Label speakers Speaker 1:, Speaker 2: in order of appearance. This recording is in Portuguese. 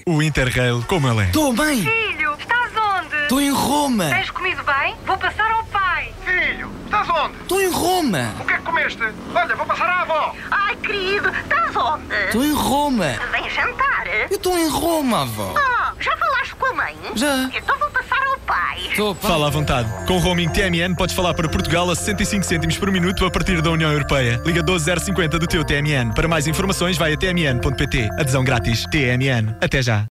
Speaker 1: O Interrail, como ele é.
Speaker 2: Estou bem!
Speaker 3: Filho, estás onde?
Speaker 2: Estou em Roma!
Speaker 3: Tens comido bem? Vou passar ao pai.
Speaker 4: Filho, estás onde?
Speaker 2: Estou em Roma!
Speaker 4: O que é que comeste? Olha, vou passar à avó.
Speaker 3: Ai, querido, estás onde?
Speaker 2: Estou em Roma!
Speaker 3: Vem jantar?
Speaker 2: Eu estou em Roma, avó!
Speaker 3: Já falaste com a mãe?
Speaker 2: Já.
Speaker 3: Então vou passar ao pai.
Speaker 2: Estou, pá.
Speaker 1: Fala à vontade. Com o roaming TMN podes falar para Portugal a 65 cêntimos por minuto a partir da União Europeia. Liga 12050 do teu TMN. Para mais informações vai a tmn.pt. Adesão grátis. TMN. Até já.